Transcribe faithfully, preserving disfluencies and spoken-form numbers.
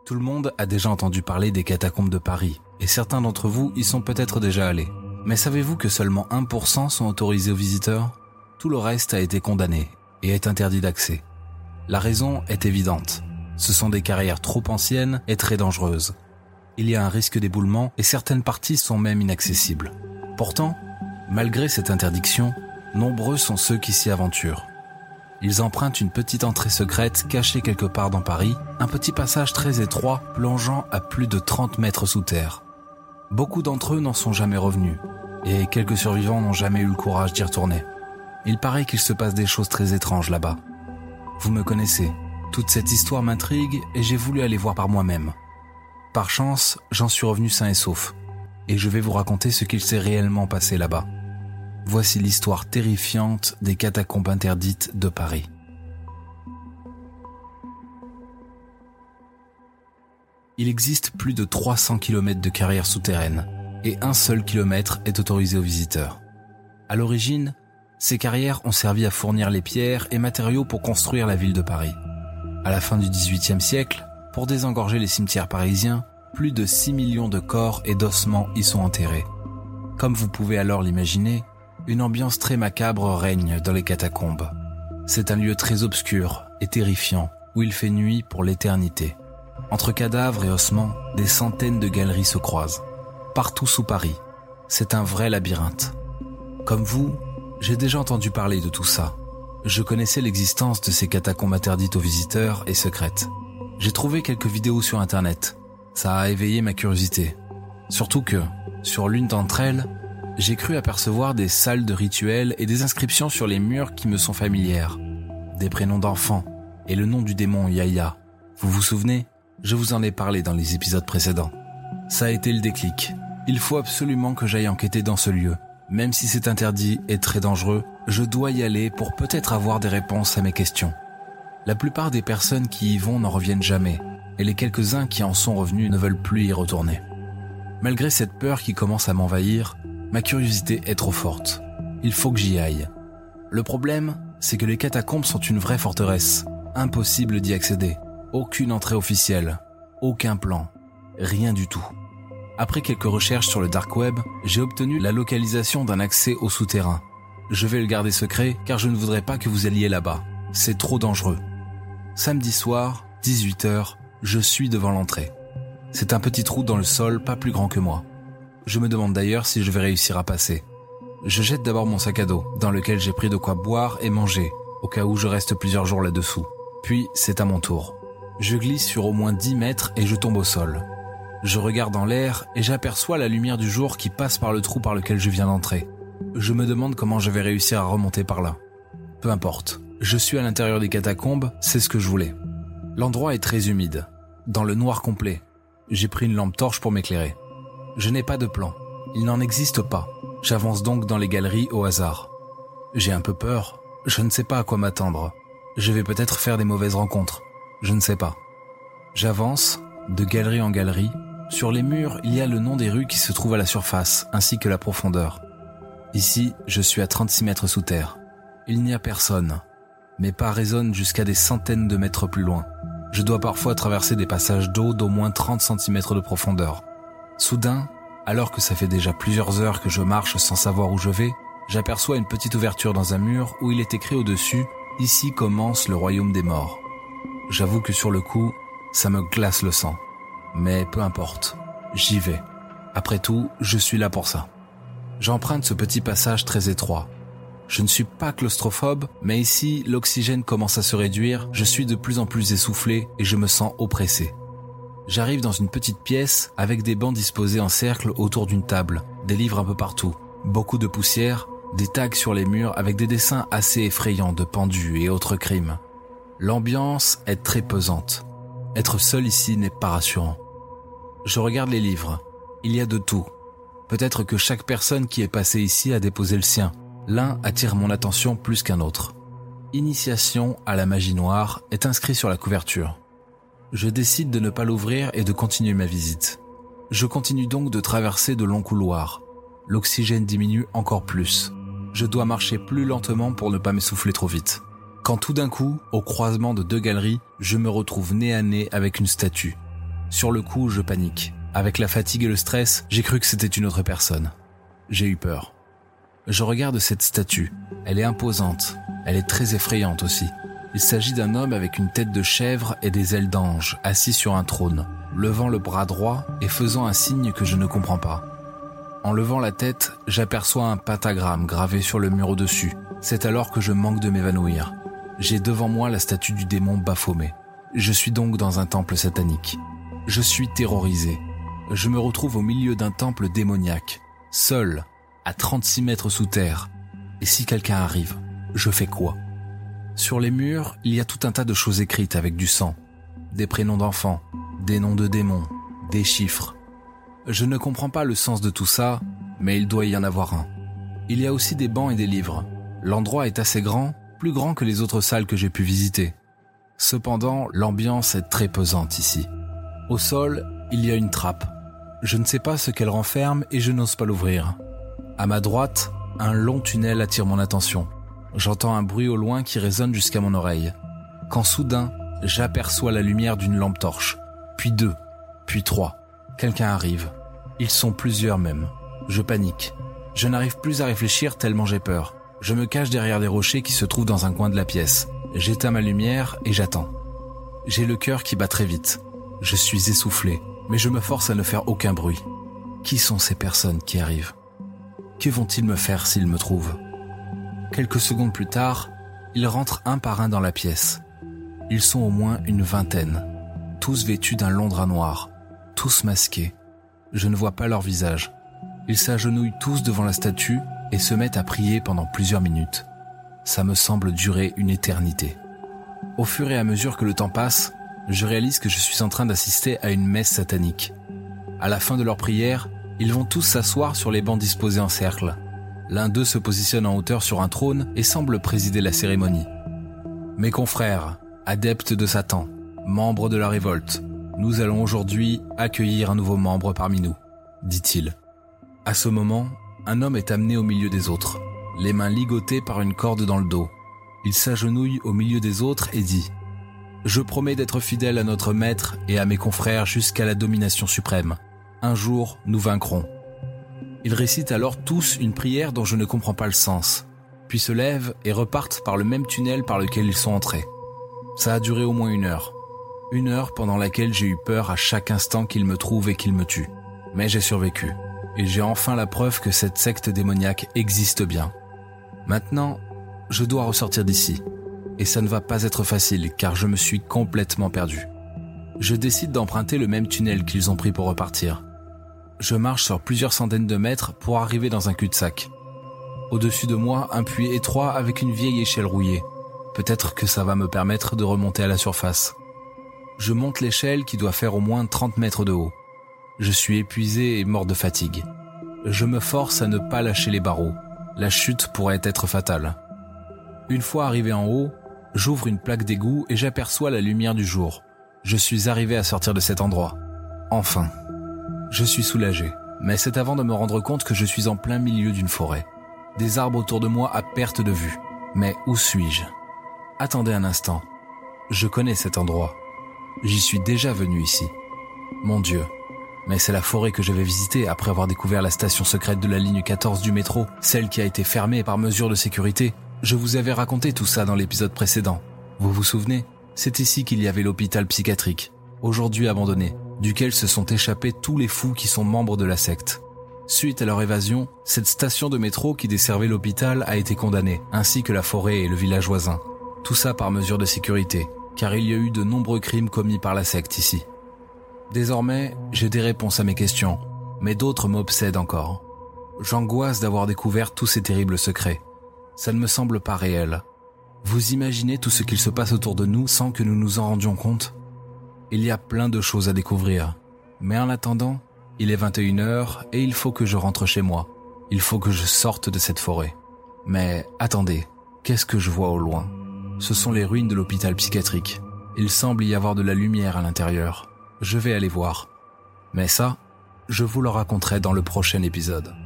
Tout le monde a déjà entendu parler des catacombes de Paris, et certains d'entre vous y sont peut-être déjà allés. Mais savez-vous que seulement un pour cent sont autorisés aux visiteurs ? Tout le reste a été condamné et est interdit d'accès. La raison est évidente. Ce sont des carrières trop anciennes et très dangereuses. Il y a un risque d'éboulement et certaines parties sont même inaccessibles. Pourtant, malgré cette interdiction, nombreux sont ceux qui s'y aventurent. Ils empruntent une petite entrée secrète cachée quelque part dans Paris, un petit passage très étroit plongeant à plus de trente mètres sous terre. Beaucoup d'entre eux n'en sont jamais revenus, et quelques survivants n'ont jamais eu le courage d'y retourner. Il paraît qu'il se passe des choses très étranges là-bas. Vous me connaissez, toute cette histoire m'intrigue et j'ai voulu aller voir par moi-même. Par chance, j'en suis revenu sain et sauf, et je vais vous raconter ce qu'il s'est réellement passé là-bas. Voici l'histoire terrifiante des catacombes interdites de Paris. Il existe plus de trois cents kilomètres de carrières souterraines et un seul kilomètre est autorisé aux visiteurs. À l'origine, ces carrières ont servi à fournir les pierres et matériaux pour construire la ville de Paris. À la fin du dix-huitième siècle, pour désengorger les cimetières parisiens, plus de six millions de corps et d'ossements y sont enterrés. Comme vous pouvez alors l'imaginer, une ambiance très macabre règne dans les catacombes. C'est un lieu très obscur et terrifiant où il fait nuit pour l'éternité. Entre cadavres et ossements, des centaines de galeries se croisent. Partout sous Paris, c'est un vrai labyrinthe. Comme vous, j'ai déjà entendu parler de tout ça. Je connaissais l'existence de ces catacombes interdites aux visiteurs et secrètes. J'ai trouvé quelques vidéos sur internet. Ça a éveillé ma curiosité. Surtout que, sur l'une d'entre elles, j'ai cru apercevoir des salles de rituels et des inscriptions sur les murs qui me sont familières. Des prénoms d'enfants et le nom du démon Yaya. Vous vous souvenez ? Je vous en ai parlé dans les épisodes précédents. Ça a été le déclic. Il faut absolument que j'aille enquêter dans ce lieu. Même si c'est interdit et très dangereux, je dois y aller pour peut-être avoir des réponses à mes questions. La plupart des personnes qui y vont n'en reviennent jamais, et les quelques-uns qui en sont revenus ne veulent plus y retourner. Malgré cette peur qui commence à m'envahir, ma curiosité est trop forte. Il faut que j'y aille. Le problème, c'est que les catacombes sont une vraie forteresse. Impossible d'y accéder. Aucune entrée officielle. Aucun plan. Rien du tout. Après quelques recherches sur le dark web, j'ai obtenu la localisation d'un accès au souterrain. Je vais le garder secret car je ne voudrais pas que vous alliez là-bas. C'est trop dangereux. Samedi soir, dix-huit heures, je suis devant l'entrée. C'est un petit trou dans le sol pas plus grand que moi. Je me demande d'ailleurs si je vais réussir à passer. Je jette d'abord mon sac à dos, dans lequel j'ai pris de quoi boire et manger, au cas où je reste plusieurs jours là-dessous. Puis, c'est à mon tour. Je glisse sur au moins dix mètres et je tombe au sol. Je regarde en l'air et j'aperçois la lumière du jour qui passe par le trou par lequel je viens d'entrer. Je me demande comment je vais réussir à remonter par là. Peu importe. Je suis à l'intérieur des catacombes, c'est ce que je voulais. L'endroit est très humide, dans le noir complet. J'ai pris une lampe torche pour m'éclairer. Je n'ai pas de plan. Il n'en existe pas. J'avance donc dans les galeries au hasard. J'ai un peu peur. Je ne sais pas à quoi m'attendre. Je vais peut-être faire des mauvaises rencontres. Je ne sais pas. J'avance, de galerie en galerie. Sur les murs, il y a le nom des rues qui se trouvent à la surface, ainsi que la profondeur. Ici, je suis à trente-six mètres sous terre. Il n'y a personne. Mes pas résonnent jusqu'à des centaines de mètres plus loin. Je dois parfois traverser des passages d'eau d'au moins trente centimètres de profondeur. Soudain, alors que ça fait déjà plusieurs heures que je marche sans savoir où je vais, j'aperçois une petite ouverture dans un mur où il est écrit au-dessus « Ici commence le royaume des morts ». J'avoue que sur le coup, ça me glace le sang. Mais peu importe, j'y vais. Après tout, je suis là pour ça. J'emprunte ce petit passage très étroit. Je ne suis pas claustrophobe, mais ici, l'oxygène commence à se réduire, je suis de plus en plus essoufflé et je me sens oppressé. J'arrive dans une petite pièce avec des bancs disposés en cercle autour d'une table, des livres un peu partout, beaucoup de poussière, des tags sur les murs avec des dessins assez effrayants de pendus et autres crimes. L'ambiance est très pesante. Être seul ici n'est pas rassurant. Je regarde les livres. Il y a de tout. Peut-être que chaque personne qui est passée ici a déposé le sien. L'un attire mon attention plus qu'un autre. Initiation à la magie noire est inscrit sur la couverture. Je décide de ne pas l'ouvrir et de continuer ma visite. Je continue donc de traverser de longs couloirs. L'oxygène diminue encore plus. Je dois marcher plus lentement pour ne pas m'essouffler trop vite. Quand tout d'un coup, au croisement de deux galeries, je me retrouve nez à nez avec une statue. Sur le coup, je panique. Avec la fatigue et le stress, j'ai cru que c'était une autre personne. J'ai eu peur. Je regarde cette statue. Elle est imposante. Elle est très effrayante aussi. Il s'agit d'un homme avec une tête de chèvre et des ailes d'ange, assis sur un trône, levant le bras droit et faisant un signe que je ne comprends pas. En levant la tête, j'aperçois un pentagramme gravé sur le mur au-dessus. C'est alors que je manque de m'évanouir. J'ai devant moi la statue du démon Baphomet. Je suis donc dans un temple satanique. Je suis terrorisé. Je me retrouve au milieu d'un temple démoniaque, seul, à trente-six mètres sous terre. Et si quelqu'un arrive, je fais quoi ? Sur les murs, il y a tout un tas de choses écrites avec du sang. Des prénoms d'enfants, des noms de démons, des chiffres. Je ne comprends pas le sens de tout ça, mais il doit y en avoir un. Il y a aussi des bancs et des livres. L'endroit est assez grand, plus grand que les autres salles que j'ai pu visiter. Cependant, l'ambiance est très pesante ici. Au sol, il y a une trappe. Je ne sais pas ce qu'elle renferme et je n'ose pas l'ouvrir. À ma droite, un long tunnel attire mon attention. J'entends un bruit au loin qui résonne jusqu'à mon oreille. Quand soudain, j'aperçois la lumière d'une lampe torche. Puis deux, puis trois. Quelqu'un arrive. Ils sont plusieurs même. Je panique. Je n'arrive plus à réfléchir tellement j'ai peur. Je me cache derrière des rochers qui se trouvent dans un coin de la pièce. J'éteins ma lumière et j'attends. J'ai le cœur qui bat très vite. Je suis essoufflé, mais je me force à ne faire aucun bruit. Qui sont ces personnes qui arrivent ? Que vont-ils me faire s'ils me trouvent ? Quelques secondes plus tard, ils rentrent un par un dans la pièce. Ils sont au moins une vingtaine, tous vêtus d'un long drap noir, tous masqués. Je ne vois pas leur visage. Ils s'agenouillent tous devant la statue et se mettent à prier pendant plusieurs minutes. Ça me semble durer une éternité. Au fur et à mesure que le temps passe, je réalise que je suis en train d'assister à une messe satanique. À la fin de leur prière, ils vont tous s'asseoir sur les bancs disposés en cercle. L'un d'eux se positionne en hauteur sur un trône et semble présider la cérémonie. « Mes confrères, adeptes de Satan, membres de la révolte, nous allons aujourd'hui accueillir un nouveau membre parmi nous, » dit-il. À ce moment, un homme est amené au milieu des autres, les mains ligotées par une corde dans le dos. Il s'agenouille au milieu des autres et dit « Je promets d'être fidèle à notre maître et à mes confrères jusqu'à la domination suprême. Un jour, nous vaincrons. » Ils récitent alors tous une prière dont je ne comprends pas le sens, puis se lèvent et repartent par le même tunnel par lequel ils sont entrés. Ça a duré au moins une heure. Une heure pendant laquelle j'ai eu peur à chaque instant qu'ils me trouvent et qu'ils me tuent. Mais j'ai survécu, et j'ai enfin la preuve que cette secte démoniaque existe bien. Maintenant, je dois ressortir d'ici, et ça ne va pas être facile car je me suis complètement perdu. Je décide d'emprunter le même tunnel qu'ils ont pris pour repartir. Je marche sur plusieurs centaines de mètres pour arriver dans un cul-de-sac. Au-dessus de moi, un puits étroit avec une vieille échelle rouillée. Peut-être que ça va me permettre de remonter à la surface. Je monte l'échelle qui doit faire au moins trente mètres de haut. Je suis épuisé et mort de fatigue. Je me force à ne pas lâcher les barreaux. La chute pourrait être fatale. Une fois arrivé en haut, j'ouvre une plaque d'égout et j'aperçois la lumière du jour. Je suis arrivé à sortir de cet endroit. Enfin. Je suis soulagé, mais c'est avant de me rendre compte que je suis en plein milieu d'une forêt. Des arbres autour de moi à perte de vue. Mais où suis-je ? Attendez un instant. Je connais cet endroit. J'y suis déjà venu ici. Mon Dieu. Mais c'est la forêt que je vais visiter après avoir découvert la station secrète de la ligne quatorze du métro, celle qui a été fermée par mesure de sécurité. Je vous avais raconté tout ça dans l'épisode précédent. Vous vous souvenez ? C'est ici qu'il y avait l'hôpital psychiatrique, aujourd'hui abandonné, duquel se sont échappés tous les fous qui sont membres de la secte. Suite à leur évasion, cette station de métro qui desservait l'hôpital a été condamnée, ainsi que la forêt et le village voisin. Tout ça par mesure de sécurité, car il y a eu de nombreux crimes commis par la secte ici. Désormais, j'ai des réponses à mes questions, mais d'autres m'obsèdent encore. J'angoisse d'avoir découvert tous ces terribles secrets. Ça ne me semble pas réel. Vous imaginez tout ce qu'il se passe autour de nous sans que nous nous en rendions compte ? Il y a plein de choses à découvrir. Mais en attendant, il est vingt et une heures et il faut que je rentre chez moi. Il faut que je sorte de cette forêt. Mais attendez, qu'est-ce que je vois au loin ? Ce sont les ruines de l'hôpital psychiatrique. Il semble y avoir de la lumière à l'intérieur. Je vais aller voir. Mais ça, je vous le raconterai dans le prochain épisode.